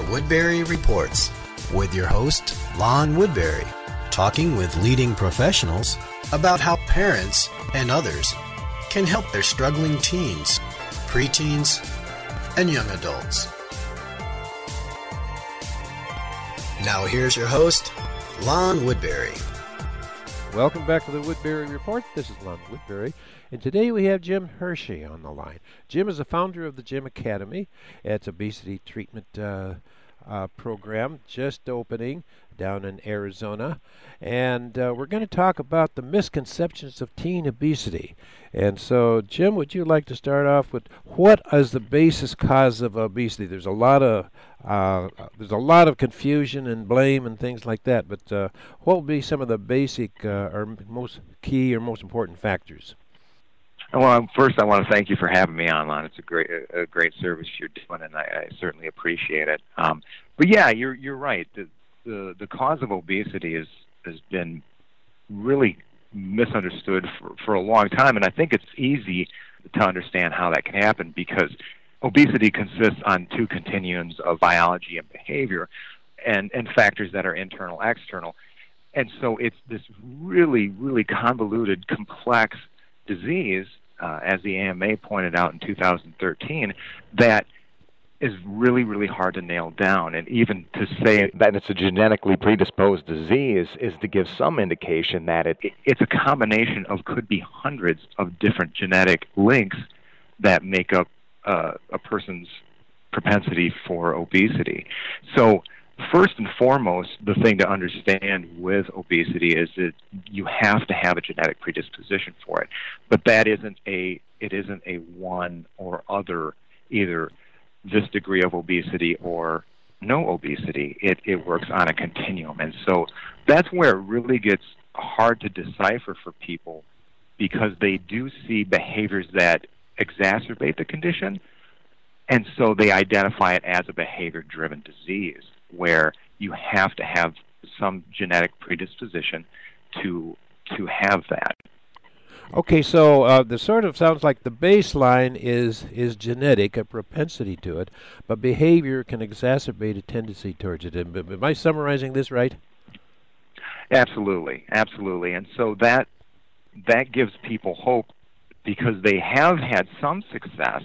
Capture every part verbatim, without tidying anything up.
Woodbury Reports with your host, Lon Woodbury, talking with leading professionals about how parents and others can help their struggling teens, preteens, and young adults. Now here's your host, Lon Woodbury. Welcome back to the Woodbury Report. This is Lon Woodbury, and today we have Jim Hershey on the line. Jim is the founder of the Jim Academy. It's a obesity treatment uh, uh, program just opening down in Arizona, and uh, we're going to talk about the misconceptions of teen obesity. And so, Jim, would you like to start off with what is the basis cause of obesity? There's a lot of uh, there's a lot of confusion and blame and things like that. But uh, what would be some of the basic uh, or most key or most important factors? Well, first, I want to thank you for having me on, Lon. It's a great a great service you're doing, and I, I certainly appreciate it. Um, but yeah, you're you're right. The, the the cause of obesity is has been really misunderstood for, for a long time, and I think it's easy to understand how that can happen because obesity consists on two continuums of biology and behavior and, and factors that are internal, external. And so it's this really, really convoluted, complex disease, uh, as the A M A pointed out in two thousand thirteen, that is really, really hard to nail down. And even to say that it's a genetically predisposed disease is to give some indication that it, it's a combination of could be hundreds of different genetic links that make up uh, a person's propensity for obesity. So first and foremost, the thing to understand with obesity is that you have to have a genetic predisposition for it. But that isn't a, it isn't a one or other, either this degree of obesity or no obesity. It, it works on a continuum. And so that's where it really gets hard to decipher for people because they do see behaviors that exacerbate the condition, and so they identify it as a behavior-driven disease where you have to have some genetic predisposition to to have that. Okay, so uh, the sort of sounds like the baseline is is genetic, a propensity to it, but behavior can exacerbate a tendency towards it. Am, am I summarizing this right? Absolutely, absolutely. And so that that gives people hope because they have had some success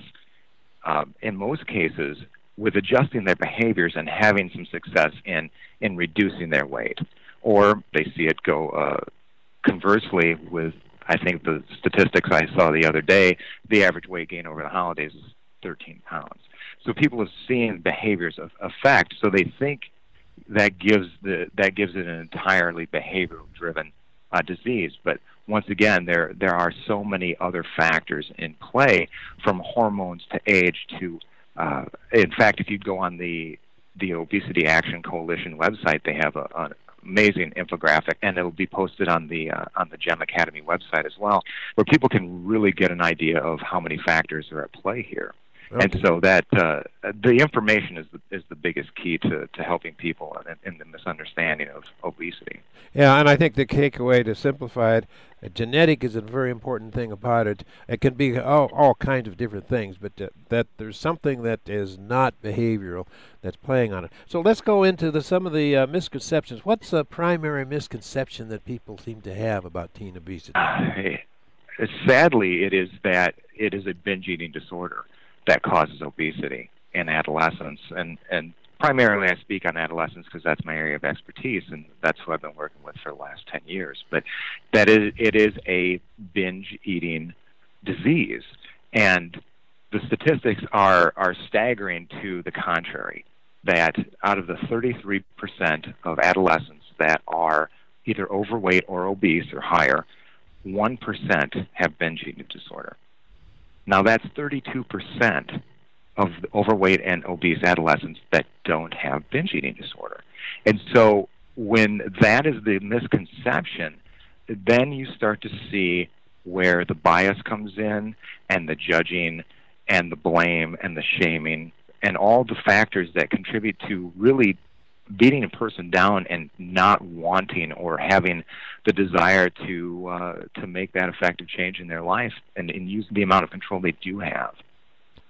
uh, in most cases with adjusting their behaviors and having some success in, in reducing their weight. Or they see it go uh, conversely with, I think the statistics I saw the other day, the average weight gain over the holidays is thirteen pounds. So people have seen behaviors of effect, so they think that gives the that gives it an entirely behavioral-driven uh, disease. But once again, there there are so many other factors in play, from hormones to age to, uh, in fact, if you go on the the Obesity Action Coalition website, they have a, an amazing infographic, and it'll be posted on the uh, on the Gem Academy website as well, where people can really get an idea of how many factors are at play here. Okay. And so that uh, the information is the, is the biggest key to, to helping people in, in the misunderstanding of obesity. Yeah, and I think the takeaway, to simplify it, uh, genetic is a very important thing about it. It can be all, all kinds of different things, but uh, that there's something that is not behavioral that's playing on it. So let's go into the, some of the uh, misconceptions. What's the primary misconception that people seem to have about teen obesity? Uh, sadly, it is that it is a binge eating disorder that causes obesity in adolescents. And, and primarily I speak on adolescents because that's my area of expertise, and that's who I've been working with for the last ten years. But that is, it is a binge-eating disease. And the statistics are, are staggering to the contrary, that out of the thirty-three percent of adolescents that are either overweight or obese or higher, one percent have binge-eating disorder. Now, that's thirty-two percent of the overweight and obese adolescents that don't have binge eating disorder. And so when that is the misconception, then you start to see where the bias comes in, and the judging and the blame and the shaming and all the factors that contribute to really beating a person down and not wanting or having the desire to uh, to make that effective change in their life and, and use the amount of control they do have.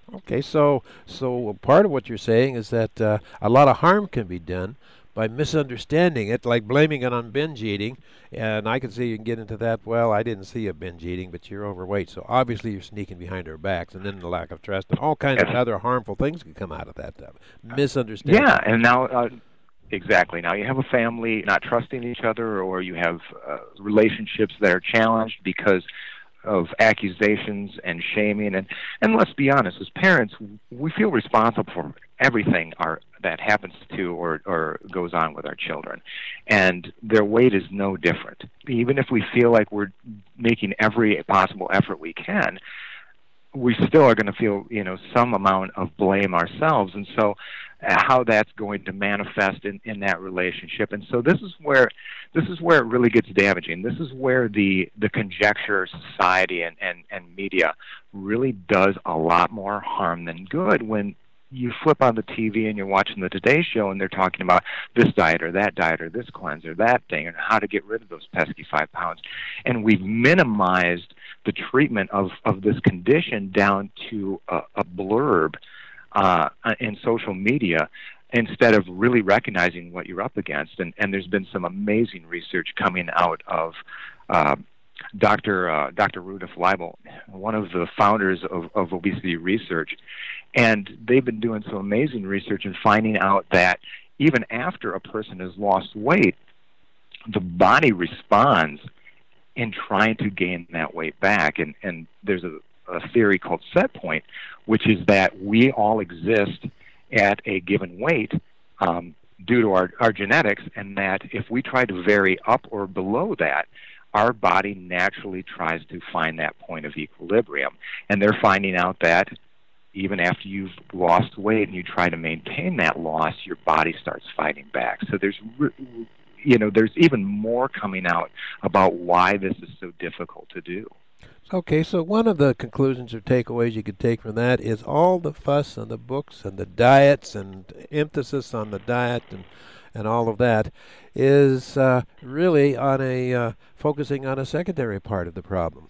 Okay, so so part of what you're saying is that uh, a lot of harm can be done by misunderstanding it, like blaming it on binge eating. And I can see you can get into that. Well, I didn't see a binge eating, but you're overweight, so obviously you're sneaking behind our backs, and then the lack of trust, and all kinds of Yes. other harmful things can come out of that uh, misunderstanding. Yeah, and now uh, exactly. Now you have a family not trusting each other, or you have uh, relationships that are challenged because of accusations and shaming. And, and let's be honest, as parents, we feel responsible for everything our, that happens to or, or goes on with our children. And their weight is no different. Even if we feel like we're making every possible effort we can, we still are going to feel, you know, some amount of blame ourselves. And so uh, how that's going to manifest in, in that relationship. And so this is where this is where it really gets damaging. This is where the, the conjecture society and, and, and media really does a lot more harm than good. When you flip on the T V and you're watching the Today Show and they're talking about this diet or that diet or this cleanser, that thing, and how to get rid of those pesky five pounds. And we've minimized the treatment of, of this condition down to a, a blurb uh, in social media instead of really recognizing what you're up against. And, and there's been some amazing research coming out of uh, Doctor Uh, Doctor Rudolf Leibel, one of the founders of, of obesity research. And they've been doing some amazing research and finding out that even after a person has lost weight, the body responds in trying to gain that weight back. And, and there's a, a theory called set point, which is that we all exist at a given weight um, due to our, our genetics, and that if we try to vary up or below that, our body naturally tries to find that point of equilibrium. And they're finding out that even after you've lost weight and you try to maintain that loss, your body starts fighting back. So there's, you know, there's even more coming out about why this is so difficult to do. Okay, so one of the conclusions or takeaways you could take from that is all the fuss on the books and the diets and emphasis on the diet and and all of that is uh, really on a uh, focusing on a secondary part of the problem.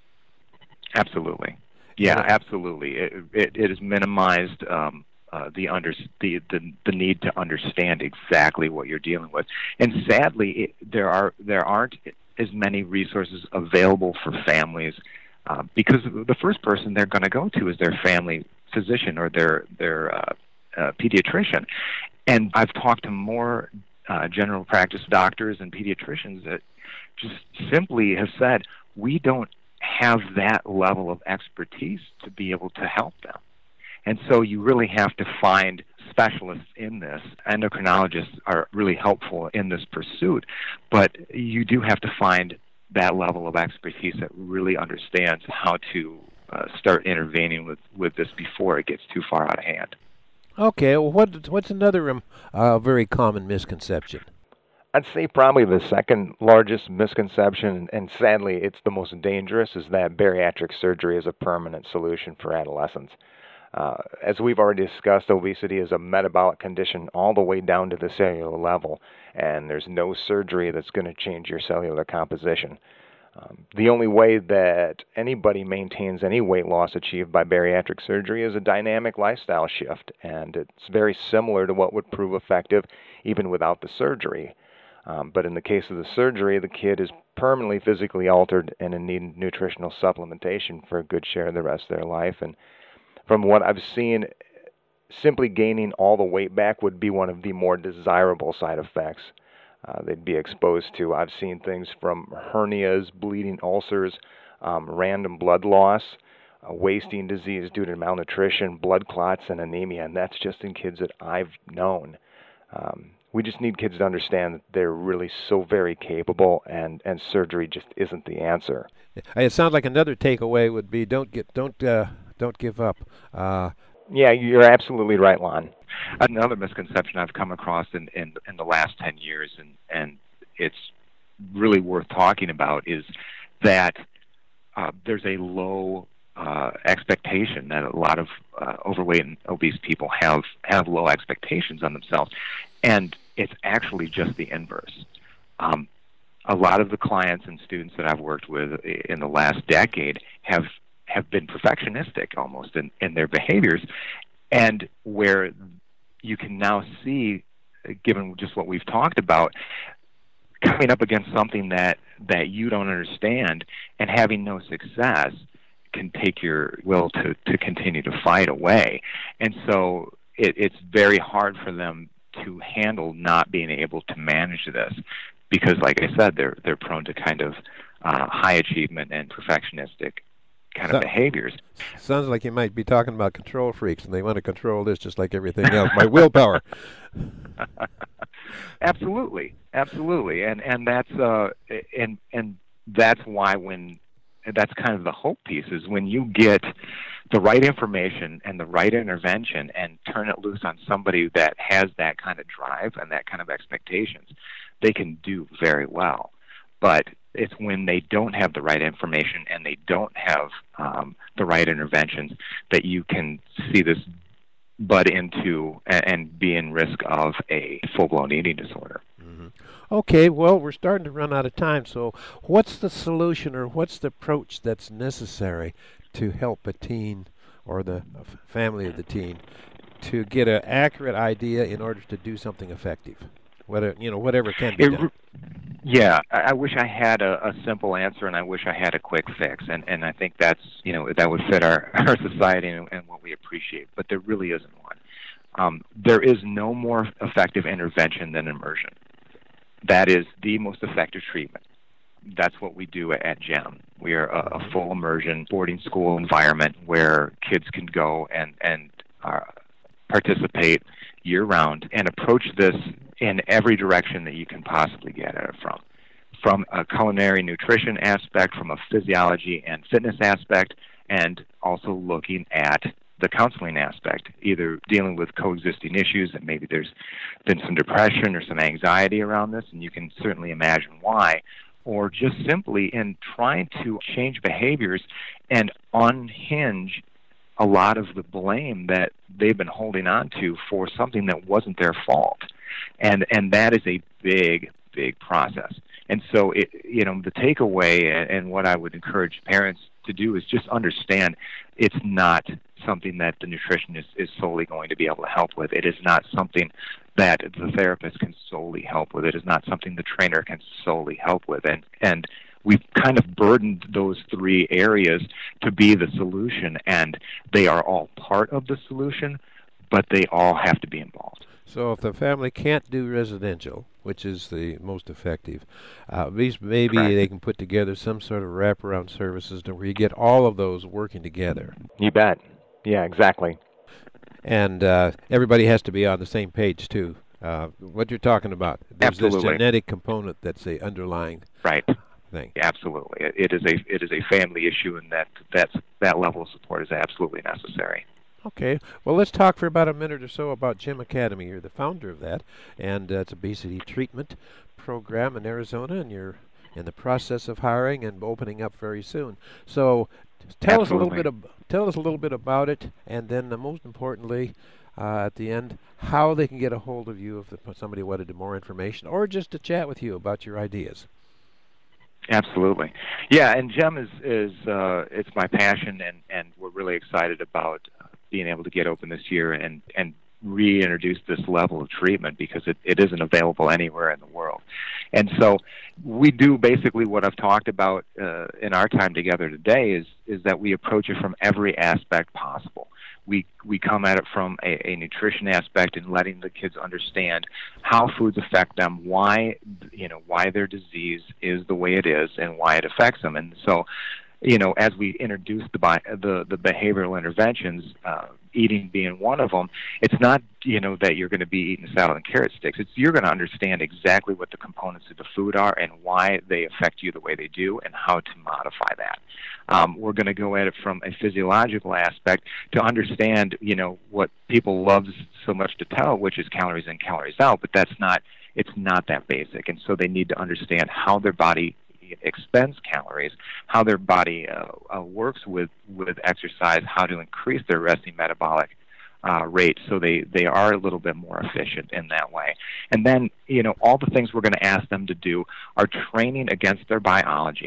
Absolutely. Yeah, absolutely. It, it, it has minimized um, uh, the, under, the, the the need to understand exactly what you're dealing with, and sadly, it, there are there aren't as many resources available for families uh, because the first person they're going to go to is their family physician or their their uh, uh, pediatrician. And I've talked to more uh, general practice doctors and pediatricians that just simply have said we don't have that level of expertise to be able to help them. And so you really have to find specialists in this. Endocrinologists are really helpful in this pursuit, but you do have to find that level of expertise that really understands how to uh, start intervening with, with this before it gets too far out of hand. Okay, well, what, what's another um, uh, very common misconception? I'd say probably the second largest misconception, and sadly it's the most dangerous, is that bariatric surgery is a permanent solution for adolescents. Uh, as we've already discussed, obesity is a metabolic condition all the way down to the cellular level, and there's no surgery that's going to change your cellular composition. Um, the only way that anybody maintains any weight loss achieved by bariatric surgery is a dynamic lifestyle shift, and it's very similar to what would prove effective even without the surgery. Um, but in the case of the surgery, the kid is permanently physically altered and in need of nutritional supplementation for a good share of the rest of their life. And from what I've seen, simply gaining all the weight back would be one of the more desirable side effects uh, they'd be exposed to. I've seen things from hernias, bleeding ulcers, um, random blood loss, uh, wasting disease due to malnutrition, blood clots, and anemia, and that's just in kids that I've known. Um, we just need kids to understand that they're really so very capable, and, and surgery just isn't the answer. It sounds like another takeaway would be don't get don't uh, don't give up. Uh, yeah, you're absolutely right, Lon. Another misconception I've come across in, in, in the last ten years, and, and it's really worth talking about, is that uh, there's a low uh, expectation that a lot of uh, overweight and obese people have, have low expectations on themselves. And it's actually just the inverse. Um, a lot of the clients and students that I've worked with in the last decade have have been perfectionistic almost in, in their behaviors, and where you can now see, given just what we've talked about, coming up against something that, that you don't understand and having no success can take your will to, to continue to fight away. And so it, it's very hard for them to handle not being able to manage this because, like I said, they're they're prone to kind of uh, high achievement and perfectionistic kind so, of behaviors. Sounds like you might be talking about control freaks, and they want to control this just like everything else by willpower. Absolutely, absolutely, and and that's uh, and and that's why when that's kind of the hope piece is when you get the right information and the right intervention and turn it loose on somebody that has that kind of drive and that kind of expectations, they can do very well. But it's when they don't have the right information and they don't have um, the right interventions that you can see this bud into and, and be in risk of a full-blown eating disorder. Mm-hmm. Okay, well, we're starting to run out of time, so what's the solution or what's the approach that's necessary to help a teen or the family of the teen to get an accurate idea in order to do something effective? Whatever, you know, whatever can be it, done. Yeah, I, I wish I had a, a simple answer, and I wish I had a quick fix, and, and I think that's, you know, that would fit our, our society and, and what we appreciate, but there really isn't one. Um, there is no more effective intervention than immersion. That is the most effective treatment. That's what we do at GEM. We are a, a full immersion boarding school environment where kids can go and, and uh, participate year-round and approach this in every direction that you can possibly get at it from. From a culinary nutrition aspect, from a physiology and fitness aspect, and also looking at the counseling aspect, either dealing with coexisting issues, and maybe there's been some depression or some anxiety around this, and you can certainly imagine why, or just simply in trying to change behaviors and unhinge a lot of the blame that they've been holding on to for something that wasn't their fault. And and that is a big, big process. And so, it, you know, the takeaway and, and what I would encourage parents to do is just understand it's not something that the nutritionist is solely going to be able to help with. It is not something that the therapist can solely help with. It is not something the trainer can solely help with. And, and we've kind of burdened those three areas to be the solution, and they are all part of the solution, but they all have to be involved. So if the family can't do residential, which is the most effective, uh, at least maybe Correct. They can put together some sort of wraparound services to where you get all of those working together. You bet. Yeah, exactly. And uh, everybody has to be on the same page, too. Uh, what you're talking about, there's Absolutely. this genetic component that's the underlying Right. thing. Absolutely. It is a it is a family issue, and that that's, that level of support is absolutely necessary. Okay. Well, let's talk for about a minute or so about GEM Academy. You're the founder of that, and uh, it's a obesity treatment program in Arizona, and you're in the process of hiring and opening up very soon. So tell Absolutely. us a little bit of, tell us a little bit about it, and then uh, most importantly, uh, at the end, how they can get a hold of you if somebody wanted more information or just to chat with you about your ideas. Absolutely. Yeah, and GEM is, is uh, it's my passion, and, and we're really excited about uh, being able to get open this year and, and reintroduce this level of treatment because it, it isn't available anywhere in the world. And so we do basically what I've talked about uh, in our time together today is, is that we approach it from every aspect possible. We we come at it from a, a nutrition aspect and letting the kids understand how foods affect them, why you know why their disease is the way it is, and why it affects them. And so, you know, as we introduce the the, the behavioral interventions, uh, eating being one of them, it's not you know that you're going to be eating salad and carrot sticks. It's you're going to understand exactly what the components of the food are and why they affect you the way they do, and how to modify that. Um, we're going to go at it from a physiological aspect to understand, you know, what people love so much to tell, which is calories in, calories out, but that's not, it's not that basic. And so they need to understand how their body expends calories, how their body uh, uh, works with, with exercise, how to increase their resting metabolic uh, rate so they, they are a little bit more efficient in that way. And then, you know, all the things we're going to ask them to do are training against their biology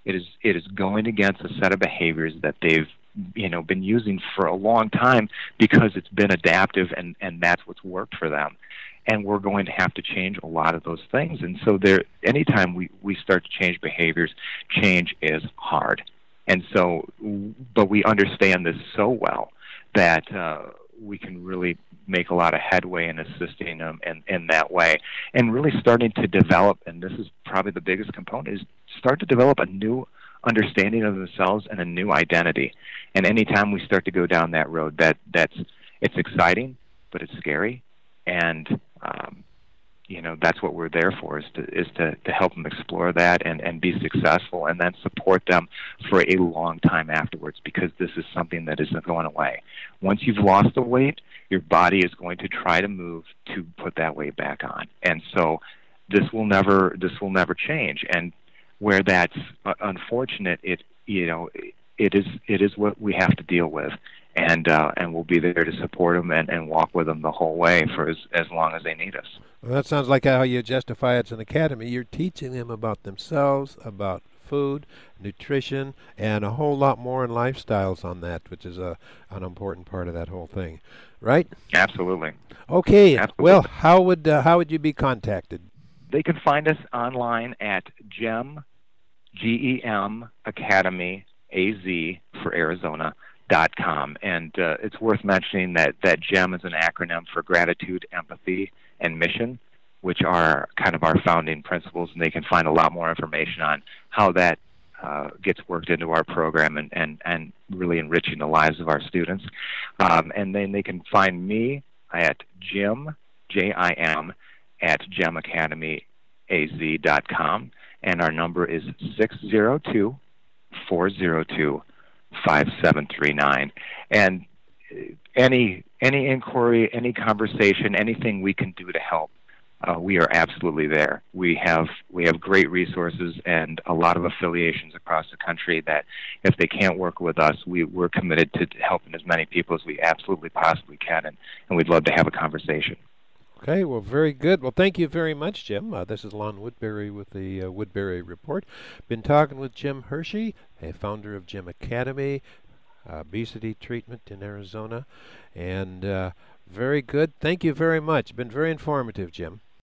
It is it is going against a set of behaviors that they've you know been using for a long time because it's been adaptive and and that's what's worked for them. And we're going to have to change a lot of those things. And so there, anytime we, we start to change behaviors, change is hard. And so, but we understand this so well that uh, we can really make a lot of headway in assisting them in, in that way. And really starting to develop, and this is probably the biggest component, is start to develop a new understanding of themselves and a new identity. And anytime we start to go down that road, that that's it's exciting, but it's scary. And um, you know that's what we're there for, is to is to, to help them explore that and, and be successful, and then support them for a long time afterwards, because this is something that isn't going away. Once you've lost the weight, your body is going to try to move to put that weight back on, and so this will never this will never change. And where that's uh, unfortunate, it you know it is it is what we have to deal with. And uh, and we'll be there to support them and, and walk with them the whole way for as, as long as they need us. Well, that sounds like how you justify it's an academy. You're teaching them about themselves, about food, nutrition, and a whole lot more in lifestyles on that, which is a an important part of that whole thing, right? Absolutely. Okay. Absolutely. Well, how would uh, how would you be contacted? They can find us online at GEM, G E M Academy, A Z for Arizona. Dot com. And uh, it's worth mentioning that, that GEM is an acronym for Gratitude, Empathy, and Mission, which are kind of our founding principles, and they can find a lot more information on how that uh, gets worked into our program and, and, and really enriching the lives of our students. Um, and then they can find me at Jim, J I M, at gem academy a z dot com, and our number is six zero two, four zero two, five seven three nine. And any any inquiry, any conversation, anything we can do to help, uh, we are absolutely there. We have we have great resources and a lot of affiliations across the country that if they can't work with us, we, we're committed to helping as many people as we absolutely possibly can, and, and we'd love to have a conversation. Okay, well, very good. Well, thank you very much, Jim. Uh, this is Lon Woodbury with the uh, Woodbury Report. Been talking with Jim Hershey, a founder of GEM Academy, uh, obesity treatment in Arizona, and uh, very good. Thank you very much. Been very informative, Jim.